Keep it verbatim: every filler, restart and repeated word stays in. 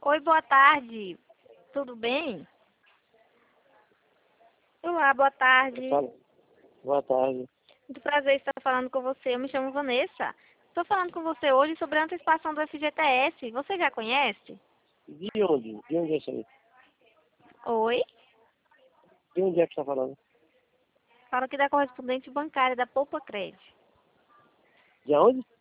Oi, boa tarde. Tudo bem? Olá, boa tarde. Fala. Boa tarde. Muito prazer estar falando com você. Eu me chamo Vanessa. Estou falando com você hoje sobre a antecipação do F G T S. Você já conhece? De onde? De onde é isso aí? Oi? De onde é que você está falando? Falo aqui da correspondente bancária da Poupa Crédito. De onde?